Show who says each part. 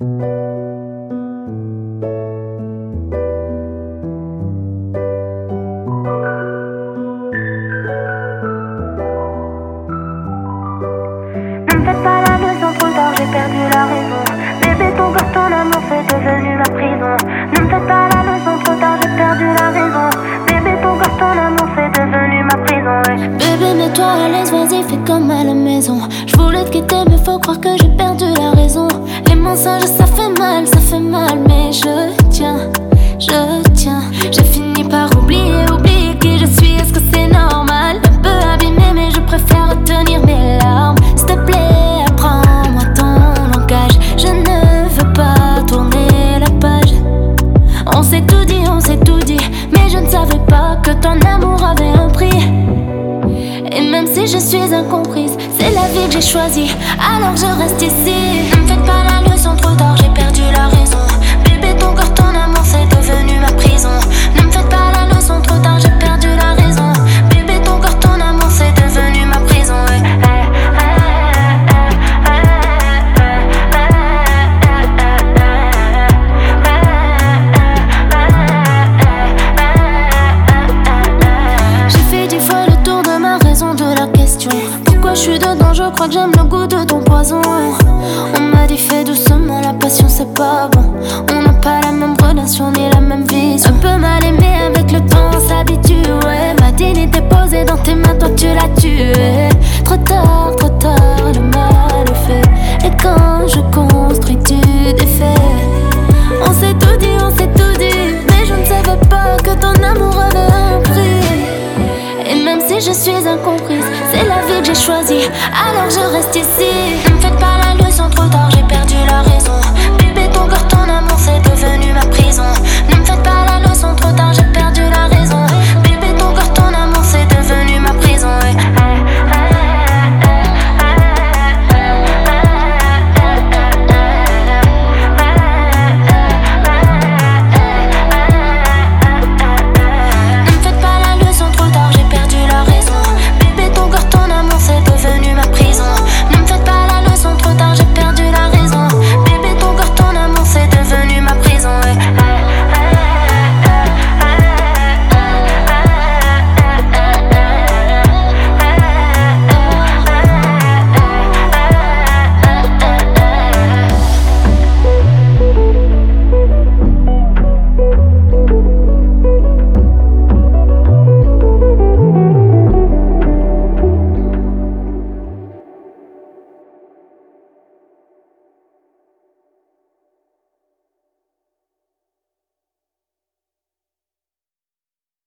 Speaker 1: Ne me faites pas la leçon, trop tard, j'ai perdu la raison. Bébé, ton corps, ton amour, c'est devenu ma prison. Ne me faites pas la leçon, trop tard, j'ai perdu la raison. Bébé, ton corps, ton amour, c'est devenu ma prison, ouais.
Speaker 2: Bébé, mets-toi à l'aise, vas-y, fais comme à la maison. Je voulais te quitter, mais faut croire que j'ai perdu la raison. Les mensonges, ça fait mal, mais je tiens. J'ai fini par oublier qui je suis, est-ce que c'est normal? Un peu abîmé, mais je préfère retenir mes larmes. S'il te plaît, apprends-moi ton langage. Je ne veux pas tourner la page. On s'est tout dit, mais je ne savais pas que ton amour avait un prix. Et même si je suis incomprise, c'est la vie que j'ai choisie, alors je reste ici. Ne me faites pas la leçon,